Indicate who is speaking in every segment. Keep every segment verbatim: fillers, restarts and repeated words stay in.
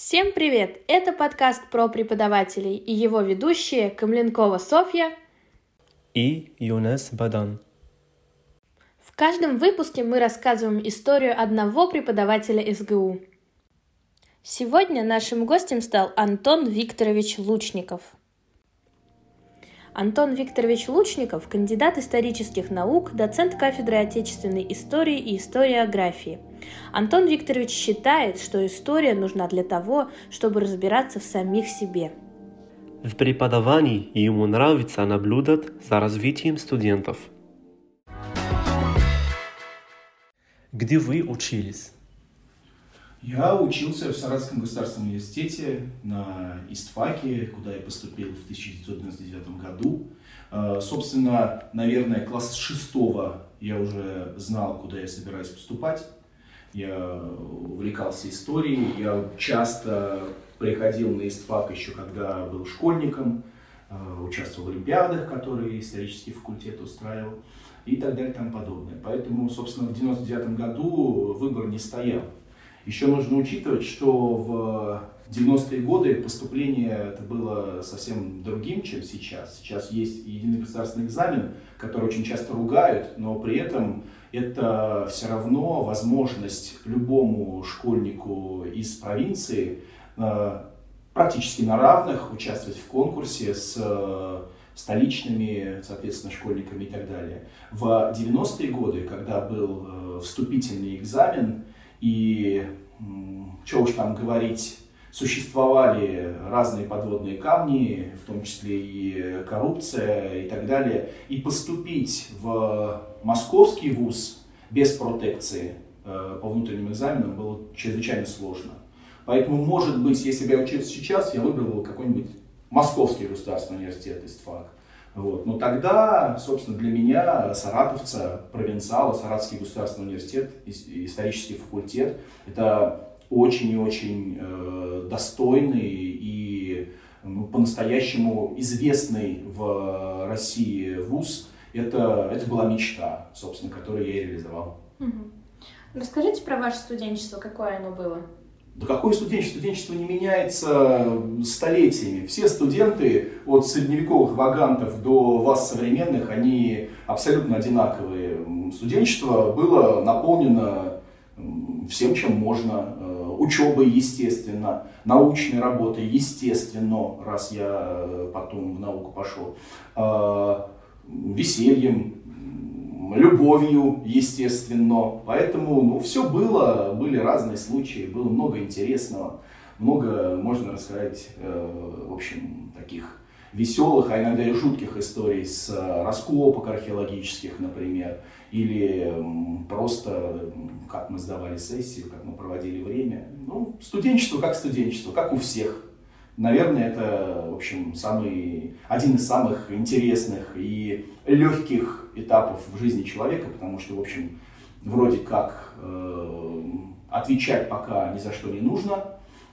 Speaker 1: Всем привет! Это подкаст про преподавателей и его ведущие Камленкова Софья
Speaker 2: и Юнес Бадан.
Speaker 1: В каждом выпуске мы рассказываем историю одного преподавателя эс гэ у. Сегодня нашим гостем стал Антон Викторович Лучников. Антон Викторович Лучников – кандидат исторических наук, доцент кафедры отечественной истории и историографии. Антон Викторович считает, что история нужна для того, чтобы разбираться в самих себе.
Speaker 2: В преподавании ему нравится наблюдать за развитием студентов. Где вы учились?
Speaker 3: Я учился в Саратовском государственном университете на ИСТФАКе, куда я поступил в тысяча девятьсот девяносто девятом году. Собственно, наверное, класс с шестого я уже знал, куда я собираюсь поступать. Я увлекался историей, я часто приходил на ИСТФАК еще когда был школьником, участвовал в олимпиадах, которые исторический факультет устраивал и так далее и тому подобное. Поэтому, собственно, в девяносто девятом году выбор не стоял. Еще нужно учитывать, что в девяностые годы поступление это было совсем другим, чем сейчас. Сейчас есть единый государственный экзамен, который очень часто ругают, но при этом это все равно возможность любому школьнику из провинции практически на равных участвовать в конкурсе с столичными, соответственно, школьниками и так далее. В девяностые годы, когда был вступительный экзамен, и, что уж там говорить, существовали разные подводные камни, в том числе и коррупция и так далее. И поступить в московский вуз без протекции по внутренним экзаменам было чрезвычайно сложно. Поэтому, может быть, если бы я учился сейчас, я выбрал бы какой-нибудь Московский государственный университет ИСТФАК. Вот. Но тогда, собственно, для меня, саратовца, провинциала, Саратовский государственный университет, исторический факультет, это очень и очень э, достойный и ну, по-настоящему известный в России вуз. Это, это была мечта, собственно, которую я и реализовал.
Speaker 1: Угу. Расскажите про ваше студенчество, какое оно было?
Speaker 3: Да какое студенчество? Студенчество не меняется столетиями. Все студенты, от средневековых вагантов до вас современных, они абсолютно одинаковые. Студенчество было наполнено всем, чем можно. Учебой, естественно, научной работой, естественно, раз я потом в науку пошел, весельем, любовью, естественно. Поэтому ну, все было, были разные случаи, было много интересного, много, можно рассказать, э, в общем, таких веселых, а иногда и жутких историй с раскопок археологических, например, или э, просто как мы сдавали сессию, как мы проводили время. Ну, студенчество как студенчество, как у всех. Наверное, это, в общем, самый, один из самых интересных и легких этапов в жизни человека, потому что, в общем, вроде как э, отвечать пока ни за что не нужно,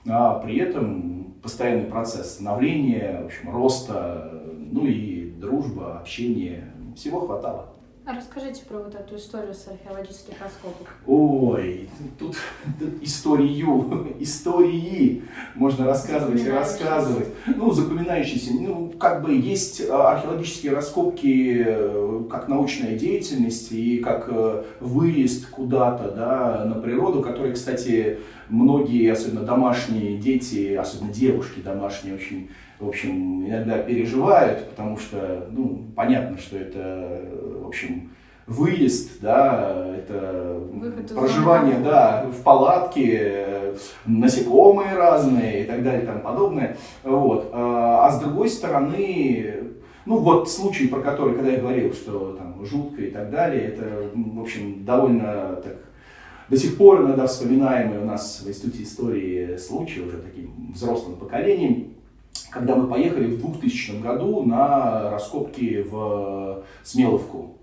Speaker 3: а при этом постоянный процесс становления, в общем, роста, ну и дружба, общение, всего хватало.
Speaker 1: А расскажите про вот эту историю с археологических раскопок.
Speaker 3: Ой, тут, тут историю, истории можно рассказывать и рассказывать. Ну, запоминающиеся. Ну, как бы есть археологические раскопки как научная деятельность и как выезд куда-то, да, на природу, которые, кстати, многие, особенно домашние дети, особенно девушки домашние, очень, в общем, иногда переживают, потому что, ну, понятно, что это, в общем, выезд, да, это выход проживание, да, в палатке, насекомые разные и так далее и тому подобное. Вот. А с другой стороны, ну вот случай, про который, когда я говорил, что там жутко и так далее, это, в общем, довольно так до сих пор иногда вспоминаемый у нас в Институте истории случай уже таким взрослым поколением, когда мы поехали в двухтысячном году на раскопки в Смеловку,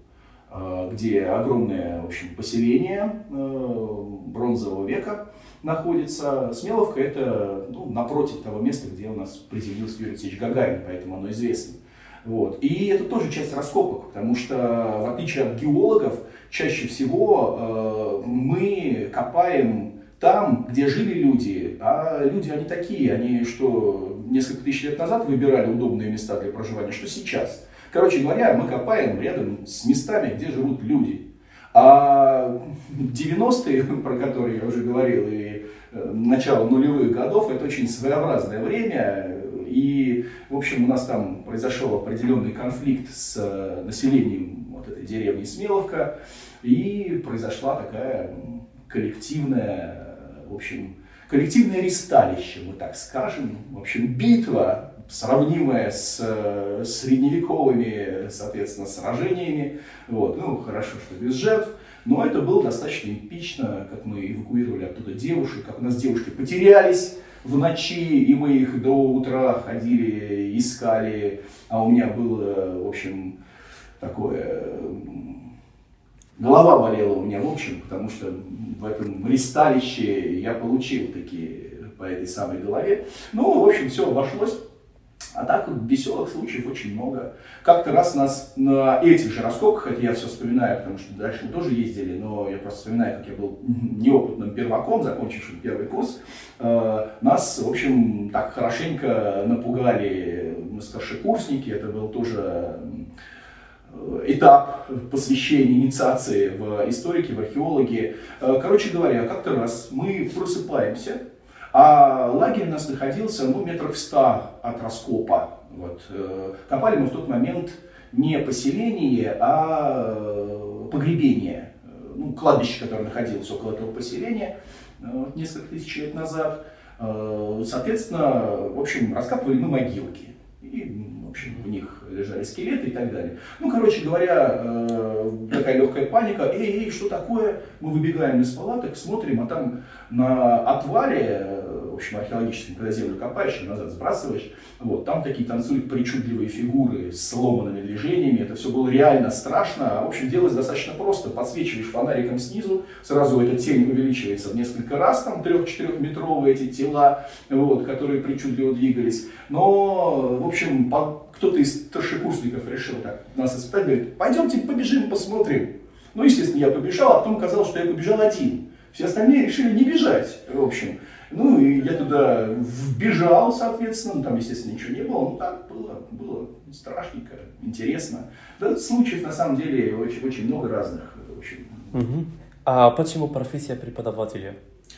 Speaker 3: где огромное, в общем, поселение бронзового века находится. Смеловка — это ну, напротив того места, где у нас приземлился Юрий Алексеевич Гагарин, поэтому оно известно. Вот. И это тоже часть раскопок, потому что, в отличие от геологов, чаще всего э, мы копаем там, где жили люди, а люди они такие, они что несколько тысяч лет назад выбирали удобные места для проживания, что сейчас. Короче говоря, мы копаем рядом с местами, где живут люди. А девяностые, про которые я уже говорил, и начало нулевых годов, это очень своеобразное время. И, в общем, у нас там произошел определенный конфликт с населением вот этой деревни Смеловка. И произошла такая коллективная, в общем, коллективное ресталище, мы так скажем. В общем, битва, сравнимая с средневековыми, соответственно, сражениями. Вот. Ну, хорошо, что без жертв. Но это было достаточно эпично, как мы эвакуировали оттуда девушек, как у нас девушки потерялись в ночи, и мы их до утра ходили, искали. А у меня было, в общем, такое... Голова болела у меня, в общем, потому что в этом ресталище я получил такие по этой самой голове. Ну, в общем, все обошлось. А так веселых случаев очень много. Как-то раз нас на этих же раскопках, это я все вспоминаю, потому что дальше мы тоже ездили, но я просто вспоминаю, как я был неопытным перваком, закончившим первый курс, э, нас, в общем, так хорошенько напугали мы старшекурсники, это был тоже этап посвящения, инициации в историки, в археологи. Короче говоря, как-то раз мы просыпаемся, а лагерь у нас находился ну, метров в ста от раскопа. Вот. Копали мы в тот момент не поселение, а погребение. Ну, кладбище, которое находилось около этого поселения несколько тысяч лет назад. Соответственно, в общем, раскапывали мы могилки. И, в общем, в них лежали скелеты и так далее. Ну, короче говоря, такая легкая паника. Эй, эй, что такое? Мы выбегаем из палаток, смотрим, а там на отвале, в общем, археологическом, когда землю копаешь и назад сбрасываешь, вот, там такие танцуют причудливые фигуры с сломанными движениями. Это все было реально страшно. В общем, делалось достаточно просто. Подсвечиваешь фонариком снизу, сразу эта тень увеличивается в несколько раз, там трех-четырехметровые эти тела, вот, которые причудливо двигались. Но, в общем, кто-то из старшекурсников решил так нас испытать, говорит, пойдемте побежим, посмотрим. Ну, естественно, я побежал, а потом оказалось, что я побежал один. Все остальные решили не бежать, в общем. Ну, и я туда вбежал, соответственно, там, естественно, ничего не было, ну, так было, было страшненько, интересно. Да, случаев, на самом деле, очень, очень много разных, в общем.
Speaker 2: Угу. А почему профессия преподавателя?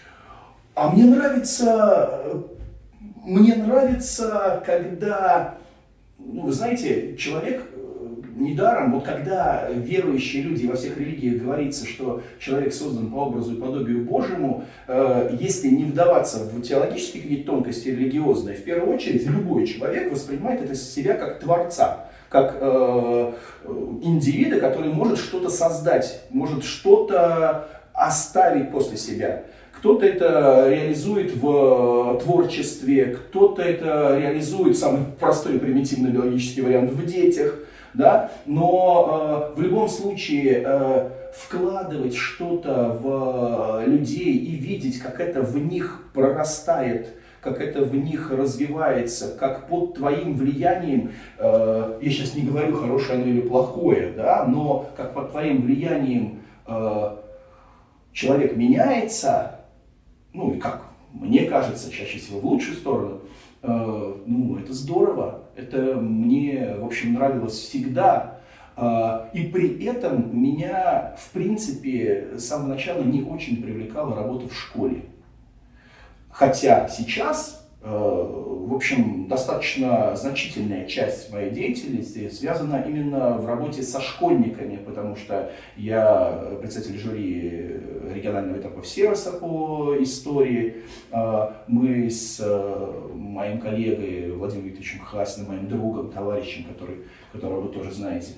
Speaker 3: А мне нравится, мне нравится, когда, ну, вы знаете, человек... Недаром, вот когда верующие люди во всех религиях говорится, что человек создан по образу и подобию Божьему, э, если не вдаваться в теологические какие-то тонкости религиозные, в первую очередь любой человек воспринимает это себя как творца, как э, индивида, который может что-то создать, может что-то оставить после себя. Кто-то это реализует в творчестве, кто-то это реализует, самый простой и примитивный биологический вариант, в детях. Да? Но э, в любом случае э, вкладывать что-то в э, людей и видеть, как это в них прорастает, как это в них развивается, как под твоим влиянием, э, я сейчас не говорю хорошее оно или плохое, да, но как под твоим влиянием э, человек меняется, ну и как мне кажется, чаще всего в лучшую сторону, э, ну это здорово. Это мне, в общем, нравилось всегда. И при этом меня, в принципе, с самого начала не очень привлекала работа в школе. Хотя сейчас, в общем, достаточно значительная часть моей деятельности связана именно в работе со школьниками, потому что я председатель жюри регионального этапа Всероса по истории. Мы с моим коллегой Владимиром Викторовичем Хасиным, моим другом, товарищем, который, которого вы тоже знаете,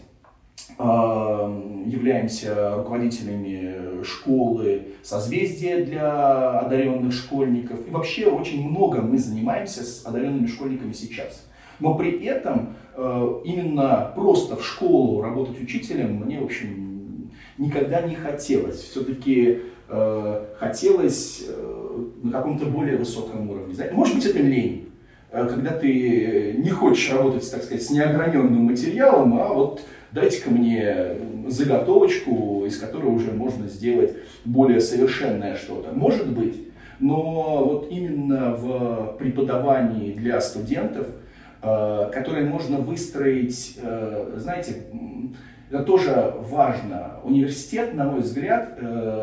Speaker 3: являемся руководителями школы «Созвездие» для одаренных школьников. И вообще очень много мы занимаемся с одаренными школьниками сейчас. Но при этом именно просто в школу работать учителем мне, в общем, никогда не хотелось. Все-таки хотелось на каком-то более высоком уровне. Может быть, это лень, когда ты не хочешь работать, так сказать, с неограненным материалом, а вот дайте-ка мне заготовочку, из которой уже можно сделать более совершенное что-то. Может быть. но вот именно в преподавании для студентов, которые можно выстроить, знаете, это тоже важно. Университет, на мой взгляд,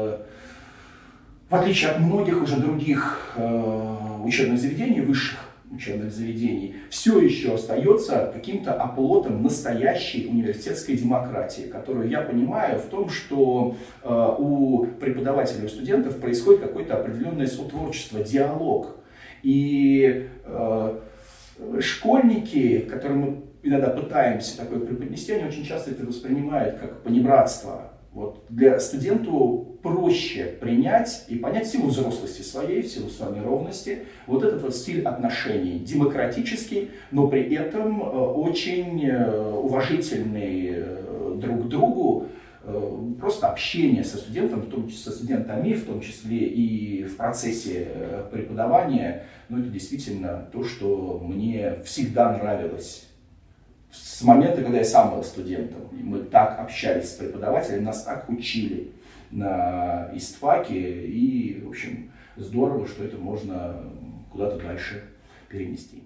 Speaker 3: в отличие от многих уже других учебных заведений, высших учебных заведений, все еще остается каким-то оплотом настоящей университетской демократии, которую я понимаю в том, что э, у преподавателей, у студентов происходит какое-то определенное сотворчество, диалог. И э, школьники, которым мы иногда пытаемся такое преподнести, они очень часто это воспринимают как понебратство. Вот. Для студенту проще принять и понять в силу взрослости своей, в силу сформированности, вот этот вот стиль отношений, демократический, но при этом очень уважительный друг к другу, просто общение со студентом, в том числе со студентами, в том числе и в процессе преподавания, ну, это действительно то, что мне всегда нравилось. С момента, когда я сам был студентом, мы так общались с преподавателем, нас так учили на ИСТФАКе, и, в общем, здорово, что это можно куда-то дальше перенести.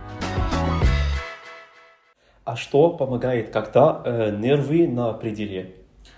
Speaker 2: А что помогает, когда э, нервы на пределе?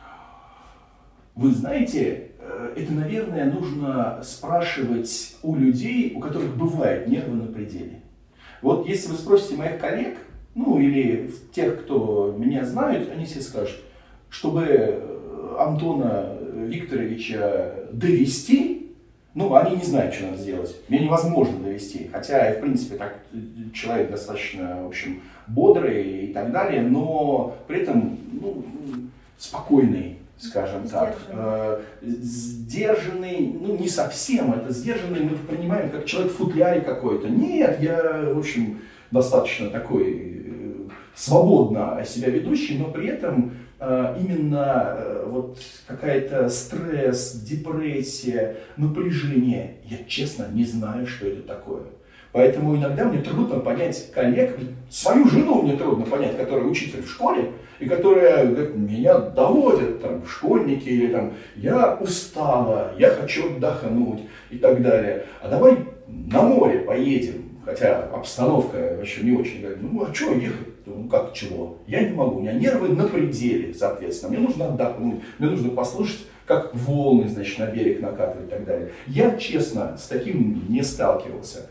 Speaker 3: Вы знаете, это, наверное, нужно спрашивать у людей, у которых бывают нервы на пределе. Вот если вы спросите моих коллег, ну или тех, кто меня знает, они все скажут, чтобы Антона Викторовича довести, ну, они не знают, что надо сделать. Мне невозможно довести, хотя я, в принципе, так, человек достаточно, в общем, бодрый и так далее, но при этом, ну, спокойный, скажем так. Э, сдержанный, ну, не совсем, это сдержанный мы понимаем, как человек в футляре какой-то. Нет, я, в общем, достаточно такой свободно себя ведущий, но при этом э, именно э, вот какая-то стресс, депрессия, напряжение, я честно не знаю, что это такое. Поэтому иногда мне трудно понять коллег, свою жену мне трудно понять, которая учитель в школе, и которая говорит, меня доводят там школьники, или там я устала, я хочу отдохнуть и так далее. А давай на море поедем. Хотя обстановка вообще не очень. Говорит, ну а что ехать? Ну как чего? Я не могу, у меня нервы на пределе, соответственно. Мне нужно отдохнуть, мне нужно послушать, как волны, значит, на берег накатывают и так далее. Я, честно, с таким не сталкивался.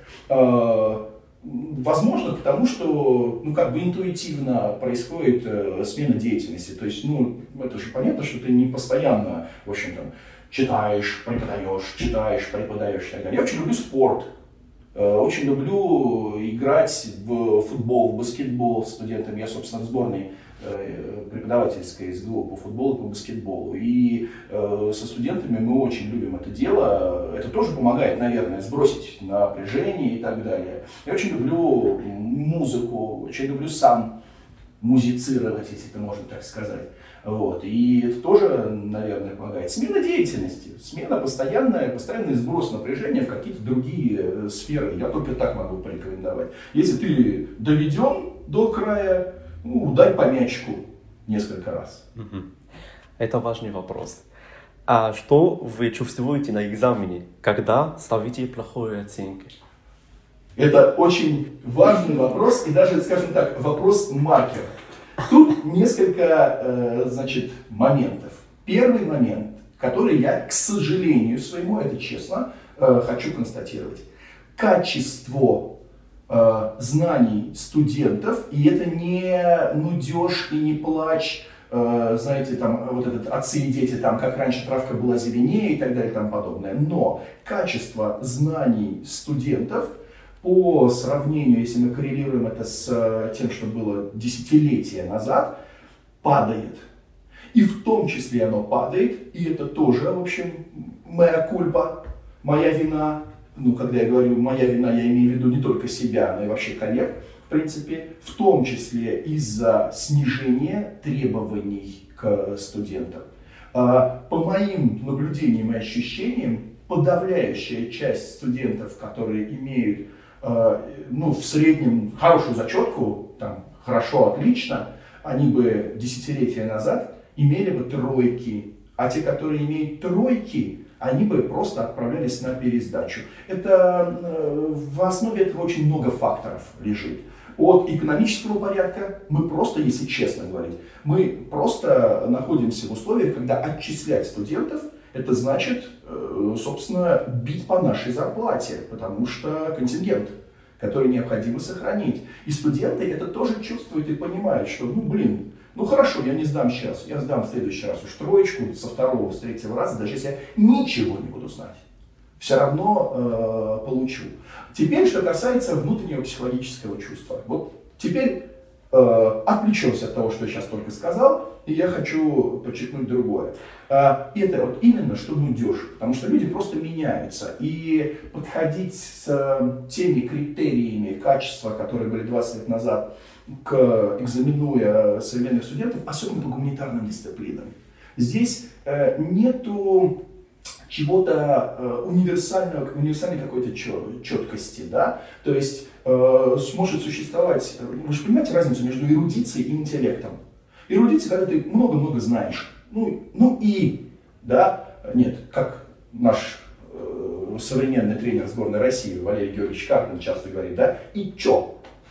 Speaker 3: Возможно, потому что, ну, как бы интуитивно происходит смена деятельности. То есть, ну, это же понятно, что ты не постоянно, в общем, там, читаешь, преподаешь, читаешь, преподаешь и так далее. Я очень люблю спорт. Очень люблю играть в футбол, в баскетбол с студентами. Я, собственно, в сборной преподавательской СГУ по футболу и по баскетболу. И со студентами мы очень любим это дело. Это тоже помогает, наверное, сбросить напряжение и так далее. Я очень люблю музыку, очень люблю сам музицировать, если это можно так сказать. Вот. И это тоже, наверное, помогает. Смена деятельности, смена постоянная, постоянный сброс напряжения в какие-то другие сферы. Я только так могу порекомендовать. Если ты доведен до края, ну, ударь по мячику несколько раз.
Speaker 2: Это важный вопрос. А что вы чувствуете на экзамене, когда ставите плохие оценки?
Speaker 3: Это очень важный вопрос и даже, скажем так, вопрос-маркер. Тут несколько, э, значит, моментов. Первый момент, который я, к сожалению своему, это честно, э, хочу констатировать. Качество э, знаний студентов, и это не нудеж и не плач, э, знаете, там, вот этот отцы и дети, там, как раньше травка была зеленее и так далее и тому подобное. Но качество знаний студентов по сравнению, если мы коррелируем это с тем, что было десятилетия назад, падает. И в том числе оно падает, и это тоже, в общем, моя кульпа, моя вина. Ну, когда я говорю моя вина, я имею в виду не только себя, но и вообще коллег, в принципе, в том числе из-за снижения требований к студентам. По моим наблюдениям и ощущениям, подавляющая часть студентов, которые имеют, ну, в среднем хорошую зачетку, там, хорошо, отлично, они бы десятилетия назад имели бы тройки, а те, которые имеют тройки, они бы просто отправлялись на пересдачу. Это, в основе этого очень много факторов лежит. От экономического порядка мы просто, если честно говорить, мы просто находимся в условиях, когда отчислять студентов, это значит, собственно, бить по нашей зарплате, потому что контингент, который необходимо сохранить. И студенты это тоже чувствуют и понимают, что, ну, блин, ну хорошо, я не сдам сейчас, я сдам в следующий раз уж троечку со второго, с третьего раза, даже если я ничего не буду знать, все равно э, получу. Теперь, что касается внутреннего психологического чувства. Вот теперь э, отвлечемся от того, что я сейчас только сказал, и я хочу подчеркнуть другое. Э, это вот именно, что нудеж, потому что люди просто меняются, и подходить с э, теми критериями качества, которые были двадцать лет назад, к экзаменуя современных студентов, особенно по гуманитарным дисциплинам. Здесь э, нету чего-то э, универсального, универсальной какой-то четкости, да, то есть э, сможет существовать, вы же понимаете разницу между эрудицией и интеллектом. Эрудиция, когда ты много-много знаешь, ну, ну и, да, нет, как наш э, современный тренер сборной России Валерий Георгиевич Карпин часто говорит, да, и чё?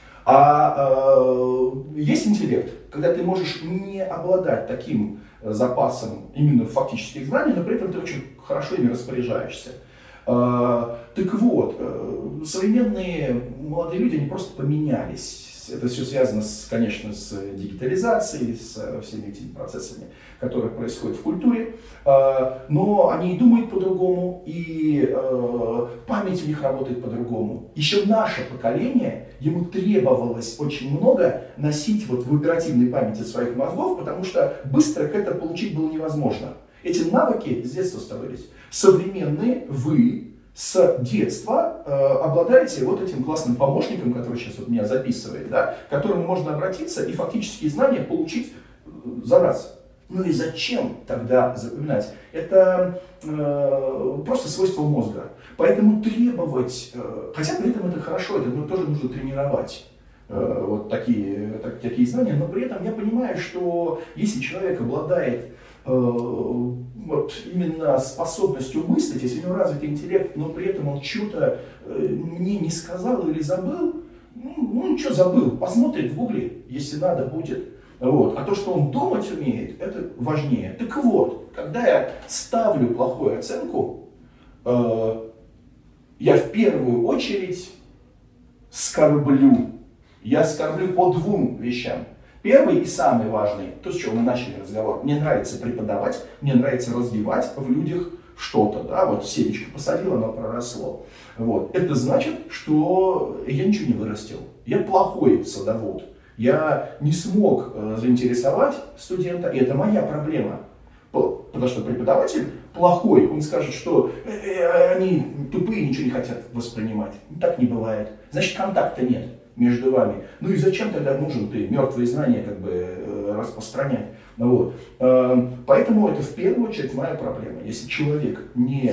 Speaker 3: А э, есть интеллект, когда ты можешь не обладать таким запасом именно фактических знаний, но при этом ты очень хорошо ими распоряжаешься. Э, так вот, э, современные молодые люди, они просто поменялись. Это все связано, с, конечно, с дигитализацией, с всеми этими процессами, которые происходят в культуре. Но они и думают по-другому, и память у них работает по-другому. Еще наше поколение, ему требовалось очень много носить вот в оперативной памяти своих мозгов, потому что быстро к этому получить было невозможно. Эти навыки с детства ставились. Современные вы с детства э, обладаете вот этим классным помощником, который сейчас вот меня записывает, да, к которому можно обратиться и фактические знания получить э, за раз. Ну и зачем тогда запоминать? Это э, просто свойство мозга. Поэтому требовать, э, хотя при этом это хорошо, это ну, тоже нужно тренировать. Э, вот такие, так, такие знания, но при этом я понимаю, что если человек обладает вот именно способностью мыслить, если у него развитый интеллект, но при этом он что-то мне не сказал или забыл, ну, ну что забыл, посмотрит в гугле, если надо будет. Вот. А то, что он думать умеет, это важнее. Так вот, когда я ставлю плохую оценку, э, я в первую очередь скорблю. Я скорблю по двум вещам. Первый и самый важный, то, с чего мы начали разговор, мне нравится преподавать, мне нравится развивать в людях что-то, да, вот семечко посадил, оно проросло. Вот. Это значит, что я ничего не вырастил, я плохой садовод, я не смог э, заинтересовать студента, и это моя проблема. Потому что преподаватель плохой, он скажет, что э, э, они тупые, ничего не хотят воспринимать. Так не бывает, значит контакта нет между вами. Ну и зачем тогда нужен ты мертвые знания как бы э, распространять? Ну, вот. э, поэтому это в первую очередь моя проблема. Если человек не,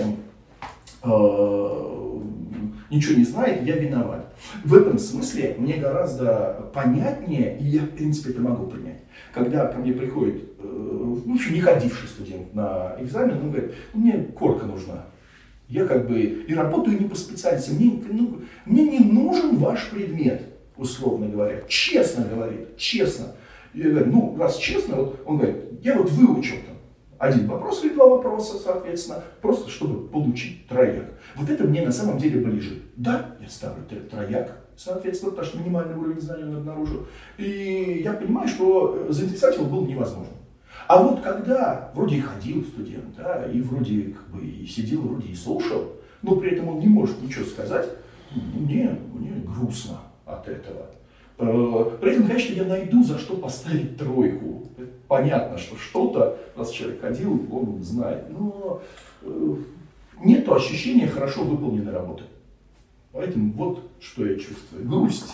Speaker 3: э, ничего не знает, я виноват. В этом смысле мне гораздо понятнее, и я в принципе это могу принять, когда ко мне приходит э, в общем, не ходивший студент на экзамен, он говорит, мне корка нужна. Я как бы и работаю не по специальности, мне, ну, мне не нужен ваш предмет, условно говоря. Честно говорит, честно. Я говорю, ну, раз честно, вот, он говорит, я вот выучил там один вопрос или два вопроса, соответственно, просто чтобы получить трояк. Вот это мне на самом деле ближе. Да, я ставлю трояк, соответственно, потому что минимальный уровень знаний он обнаружил. И я понимаю, что заинтересовать его было невозможно. А вот когда вроде и ходил студент, да, и вроде как бы и сидел, вроде и слушал, но при этом он не может ничего сказать, мне, мне грустно от этого. При этом, конечно, я найду, за что поставить тройку. Понятно, что что-то, раз человек ходил, он знает, но нет ощущения хорошо выполненной работы. Поэтому вот что я чувствую. Грусть.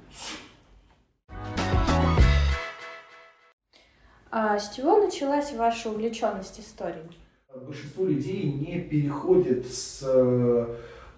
Speaker 1: А с чего началась ваша увлеченность историей?
Speaker 3: Большинство людей не переходит с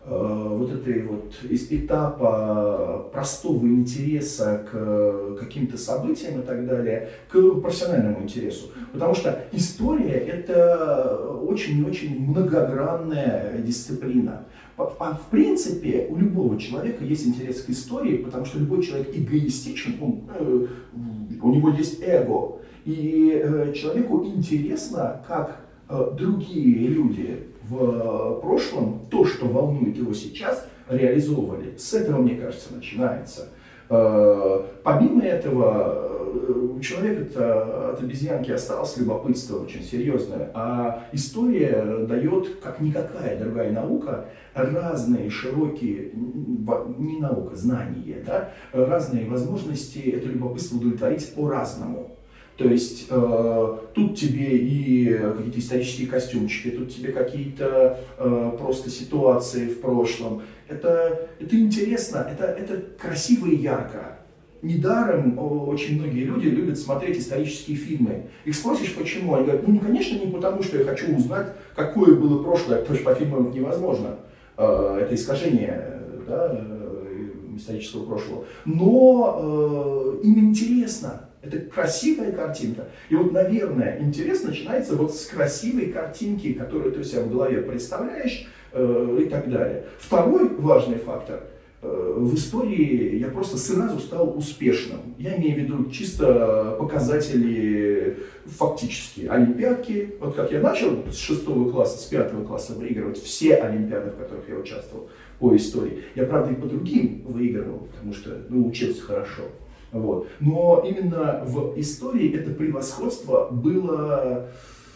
Speaker 3: вот этой вот из этапа простого интереса к каким-то событиям и так далее, к профессиональному интересу. Потому что история — это очень-очень многогранная дисциплина. В принципе, у любого человека есть интерес к истории, потому что любой человек эгоистичен, он, у него есть эго. И человеку интересно, как другие люди в прошлом то, что волнует его сейчас, реализовывали. С этого, мне кажется, начинается. Помимо этого, у человека от обезьянки осталось любопытство очень серьезное, а история дает, как никакая другая наука, разные широкие, не наука, знания, да, разные возможности это любопытство удовлетворить по-разному. То есть э, тут тебе и какие-то исторические костюмчики, тут тебе какие-то э, просто ситуации в прошлом. Это, это интересно, это, это красиво и ярко. Недаром очень многие люди любят смотреть исторические фильмы. Их спросишь, почему? Они говорят, ну, конечно, не потому, что я хочу узнать, какое было прошлое, потому что по фильмам это невозможно. Э, это искажение, да, исторического прошлого. Но э, им интересно. Это красивая картинка. И вот, наверное, интерес начинается вот с красивой картинки, которую ты у себя в голове представляешь э, и так далее. Второй важный фактор. Э, в истории я просто сразу стал успешным. Я имею в виду чисто показатели фактические. Олимпиадки. Вот как я начал с шестого класса, с пятого класса выигрывать все олимпиады, в которых я участвовал по истории. Я, правда, и по другим выигрывал, потому что ну, учился хорошо. Вот. Но именно в истории это превосходство было,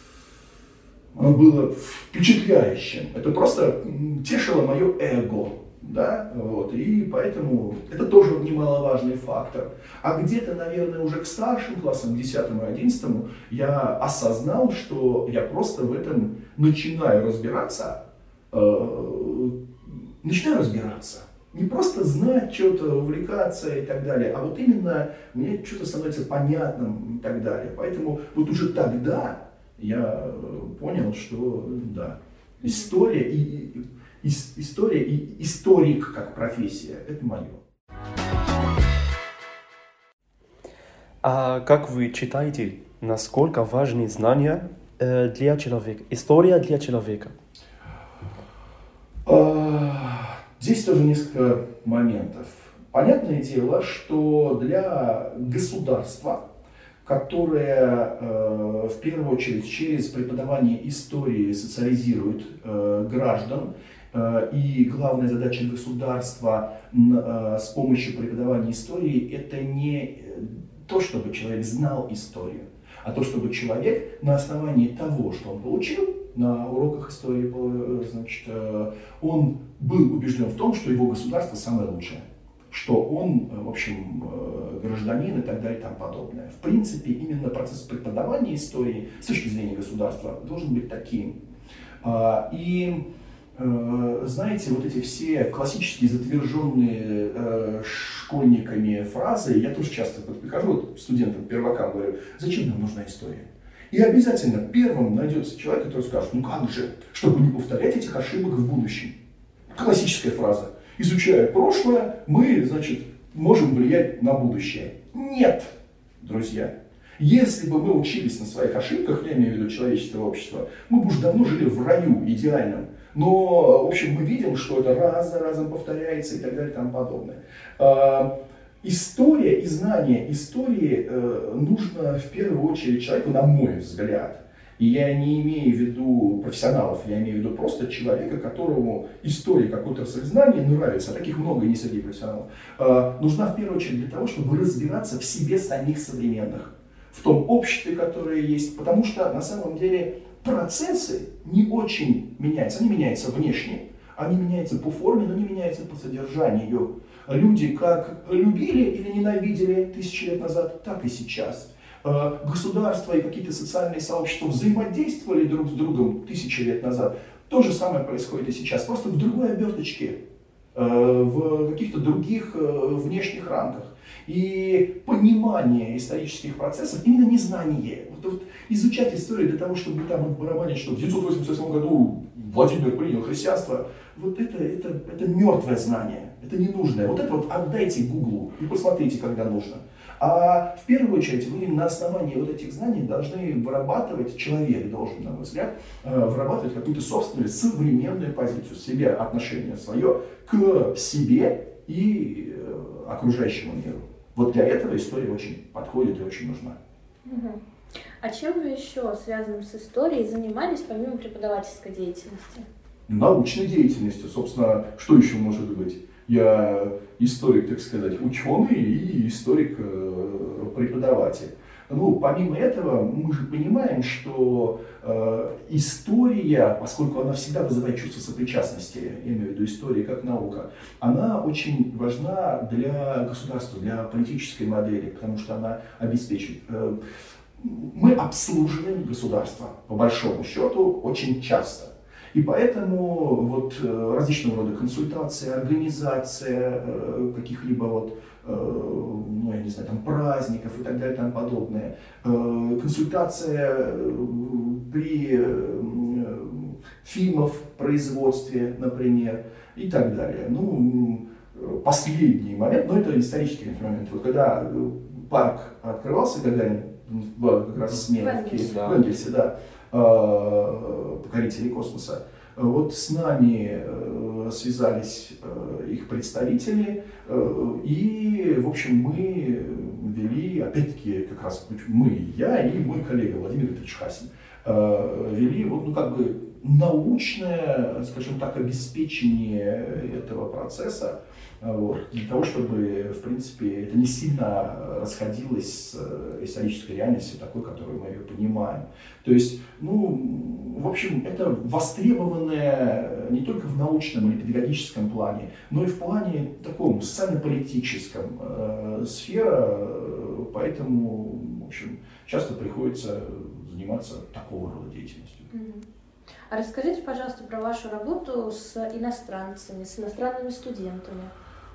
Speaker 3: было впечатляющим. Это просто тешило мое эго. Да? Вот. И поэтому это тоже немаловажный фактор. А где-то, наверное, уже к старшим классам, к десятому и одиннадцатому, я осознал, что я просто в этом начинаю разбираться. Э, начинаю разбираться. Не просто знать что-то, увлекаться и так далее, а вот именно мне что-то становится понятным и так далее. Поэтому вот уже тогда я понял, что да, история и, и, история и историк как профессия – это мое.
Speaker 2: А как вы считаете, насколько важны знания для человека, история для человека?
Speaker 3: Здесь тоже несколько моментов. Понятное дело, что для государства, которое э, в первую очередь через преподавание истории социализирует э, граждан, э, и главная задача государства э, с помощью преподавания истории это не то, чтобы человек знал историю, а то, чтобы человек на основании того, что он получил на уроках истории, значит, он был убежден в том, что его государство самое лучшее, что он, в общем, гражданин и так далее и тому подобное. В принципе, именно процесс преподавания истории с точки зрения государства должен быть таким. И, знаете, вот эти все классические затверженные школьниками фразы, я тоже часто прихожу вот студентам, первакам, говорю, зачем нам нужна история? И обязательно первым найдется человек, который скажет, ну как же, чтобы не повторять этих ошибок в будущем. Классическая фраза. Изучая прошлое, мы, значит, можем влиять на будущее. Нет, друзья. Если бы мы учились на своих ошибках, я имею в виду человеческое общество, мы бы уже давно жили в раю идеальном. Но, в общем, мы видим, что это раз за разом повторяется и так далее и тому подобное. История и знание истории э, нужно в первую очередь человеку, на мой взгляд. И я не имею в виду профессионалов, я имею в виду просто человека, которому история как отрасль знаний нравится, а таких много и не среди профессионалов. Э, нужна в первую очередь для того, чтобы разбираться в себе самих современных, в том обществе, которое есть. Потому что на самом деле процессы не очень меняются, они меняются внешне, они меняются по форме, но не меняются по содержанию. Люди как любили или ненавидели тысячи лет назад, так и сейчас. Государства и какие-то социальные сообщества взаимодействовали друг с другом тысячи лет назад. То же самое происходит и сейчас, просто в другой оберточке, в каких-то других внешних рамках. И понимание исторических процессов, именно незнание. Вот, вот, изучать историю для того, чтобы там отбарабанить, что в девятьсот восемьдесят восьмом году Владимир принял христианство. Вот это, это, это мертвое знание, это ненужное. Вот это вот отдайте Гуглу и посмотрите, когда нужно. А в первую очередь вы на основании вот этих знаний должны вырабатывать, человек должен, на мой взгляд, вырабатывать какую-то собственную современную позицию, себе, отношение свое к себе и окружающему миру. Вот для этого история очень подходит и очень нужна.
Speaker 1: Угу. А чем вы еще, связанным с историей, занимались помимо преподавательской деятельности?
Speaker 3: Научной деятельностью, собственно, что еще может быть? Я историк, так сказать, ученый и историк-преподаватель. Ну, помимо этого, мы же понимаем, что э, история, поскольку она всегда вызывает чувство сопричастности, я имею в виду история как наука, она очень важна для государства, для политической модели, потому что она обеспечивает. Э, мы обслуживаем государство, по большому счету, очень часто. И поэтому вот различного рода консультации, организация каких-либо вот, ну, я не знаю, там, праздников и так далее и тому подобное, консультация при фильмов производстве, например, и так далее. Ну, последний момент, но это исторический момент, вот когда парк открывался, Гагарин, как раз Сменовки, в Энгельсе, да, покорители космоса. Вот с нами связались их представители, и, в общем, мы вели, опять-таки, как раз мы, я и мой коллега Владимир Викторович Хасин, вели, вот, ну, как бы, научное, скажем так, обеспечение этого процесса, вот, для того, чтобы, в принципе, это не сильно расходилось с исторической реальностью, такой, которую мы ее понимаем. То есть, ну, в общем, это востребованное не только в научном или педагогическом плане, но и в плане таком социально-политическом э, сфера, поэтому, в общем, часто приходится заниматься такого рода деятельностью.
Speaker 1: А расскажите, пожалуйста, про вашу работу с иностранцами, с иностранными студентами.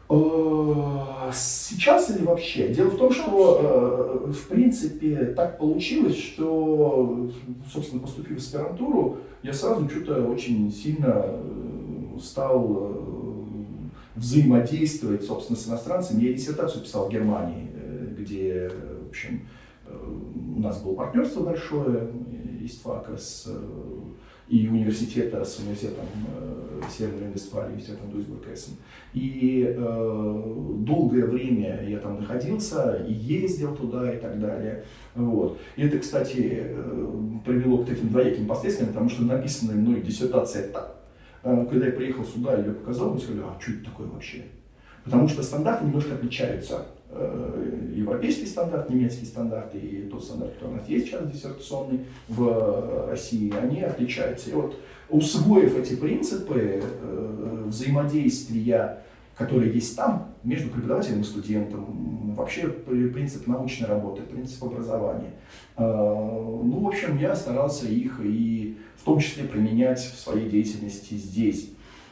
Speaker 3: Сейчас или вообще? Дело в том, что, в принципе, так получилось, что, собственно, поступив в аспирантуру, я сразу что-то очень сильно стал взаимодействовать, собственно, с иностранцами. Я диссертацию писал в Германии, где, в общем, у нас было партнерство большое, ИСТФАКа с и университета с университетом э, Северной Вестфалии, университетом Дуйсбург-Эссен. И э, долгое время я там находился, и ездил туда и так далее. Вот. И это, кстати, э, привело к таким двояким последствиям, потому что написанная мной диссертация так. Э, когда я приехал сюда, я ее показал, мне сказали, а что это такое вообще? Потому что стандарты немножко отличаются. Европейский стандарт, немецкий стандарт и тот стандарт, который у нас есть сейчас диссертационный в России, они отличаются. И вот, усвоив эти принципы взаимодействия, которые есть там, между преподавателем и студентом, вообще принцип научной работы, принцип образования, ну, в общем, я старался их и в том числе применять в своей деятельности здесь.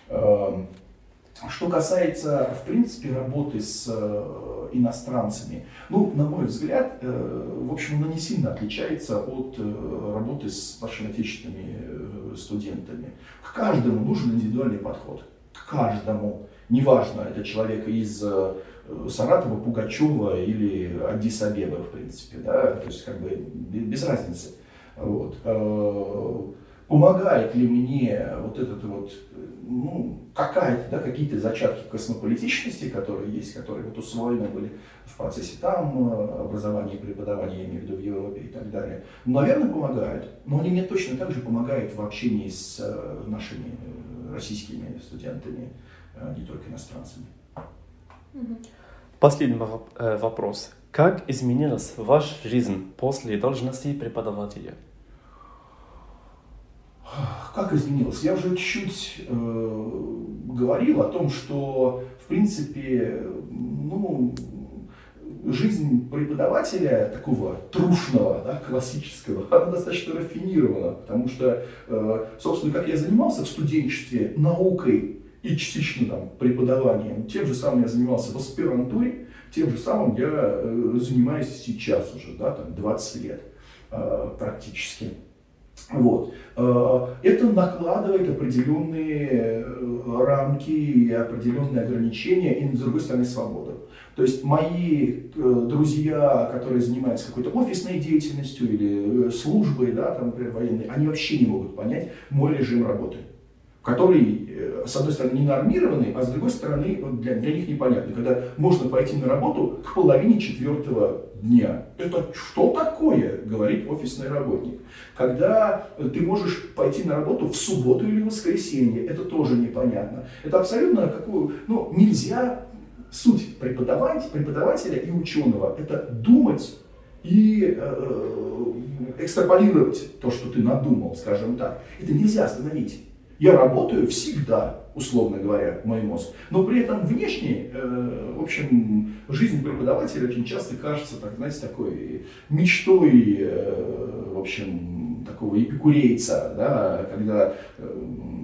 Speaker 3: Что касается, в принципе, работы с э, иностранцами, ну, на мой взгляд, э, в общем, она не сильно отличается от э, работы с нашими отечественными э, студентами. К каждому нужен индивидуальный подход. К каждому. Неважно, это человек из э, Саратова, Пугачева или Аддис-Абебы, в принципе, да, то есть, как бы, без разницы. Вот. Помогает ли мне вот этот вот, ну, какая-то, да, какие-то зачатки космополитичности, которые есть, которые вот усвоены были в процессе там образования и преподавания, я имею в виду в Европе и так далее, наверное, помогают. Но они мне точно так же помогают в общении с нашими российскими студентами, не только иностранцами.
Speaker 2: Последний вопрос. Как изменилась ваша жизнь после должности преподавателя?
Speaker 3: Как изменилось? Я уже чуть-чуть э, говорил о том, что, в принципе, ну, жизнь преподавателя, такого трушного, да, классического, она достаточно рафинирована, потому что, э, собственно, как я занимался в студенчестве наукой и частично там, преподаванием, тем же самым я занимался в аспирантуре, тем же самым я э, занимаюсь сейчас уже, да, там, двадцать лет э, практически. Вот. Это накладывает определенные рамки и определенные ограничения, и, с другой стороны, свободу. То есть мои друзья, которые занимаются какой-то офисной деятельностью или службой, да, там, например, военной, они вообще не могут понять мой режим работы, который, с одной стороны, не нормированный, а с другой стороны, для, для них непонятно. Когда можно пойти на работу к половине четвертого дня. Это что такое, говорит офисный работник. Когда ты можешь пойти на работу в субботу или в воскресенье, это тоже непонятно. Это абсолютно какую, ну, нельзя. Суть преподавать, преподавателя и ученого – это думать и э, экстраполировать то, что ты надумал, скажем так. Это нельзя остановить. Я работаю всегда, условно говоря, мой мозг, но при этом внешне, э, в общем, жизнь преподавателя очень часто кажется, так, знаете, такой мечтой, э, в общем, такого эпикурейца, да, когда э,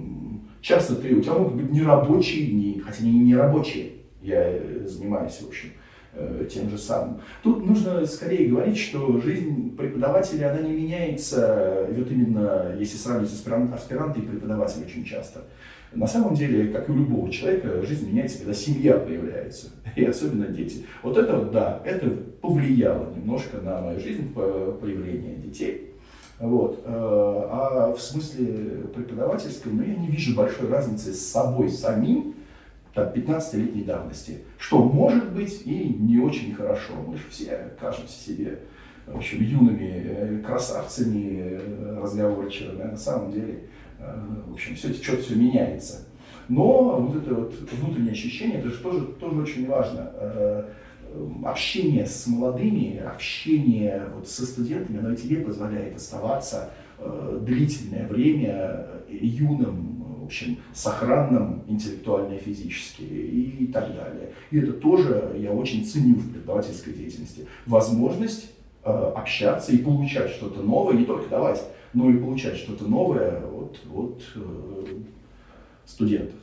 Speaker 3: часто ты, у тебя могут быть нерабочие дни, хотя они не нерабочие, я занимаюсь, в общем, э, тем же самым. Тут нужно скорее говорить, что жизнь преподавателя, она не меняется, вот именно, если сравнивать с аспирантом и преподавателем очень часто. На самом деле, как и у любого человека, жизнь меняется, когда семья появляется, и особенно дети. Вот это вот, да, это повлияло немножко на мою жизнь, появление детей. Вот. А в смысле преподавательском, ну, я не вижу большой разницы с собой самим, там, пятнадцатилетней давности, что может быть и не очень хорошо. Мы же все кажемся себе, в общем, юными красавцами, разговорчивыми, а на самом деле, в общем, все течет, все меняется. Но вот это вот внутреннее ощущение, это же тоже, тоже очень важно. Общение с молодыми, общение вот со студентами, оно тебе позволяет оставаться длительное время юным, в общем, сохранным интеллектуально и физически и так далее. И это тоже я очень ценю в преподавательской деятельности. Возможность э, общаться и получать что-то новое, не только давать, но и получать что-то новое от, от э, студентов.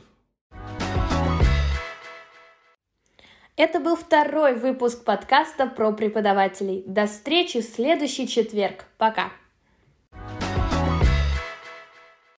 Speaker 1: Это был второй выпуск подкаста про преподавателей. До встречи в следующий четверг. Пока!